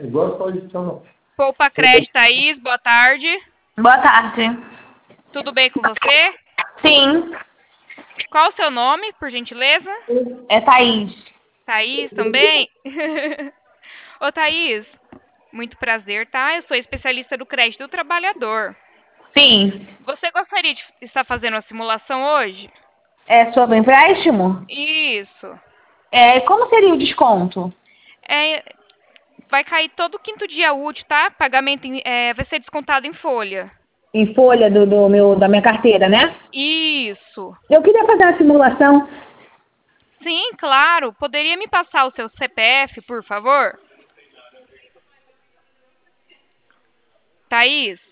Poupa Crédito, Thaís, boa tarde. Boa tarde. Tudo bem com você? Sim, Qual o seu nome, por gentileza? é Thaís. Thaís também? Ô, Thaís, muito prazer, tá? Eu sou especialista do crédito do trabalhador. Sim. Você gostaria de estar fazendo a simulação hoje? É sobre empréstimo? Isso. Como seria o desconto? É, vai cair todo quinto dia útil, tá? Pagamento vai ser descontado em folha. Em folha da minha carteira, né? Isso. Eu queria fazer uma simulação. Sim, claro. Poderia me passar o seu CPF, por favor? Thaís?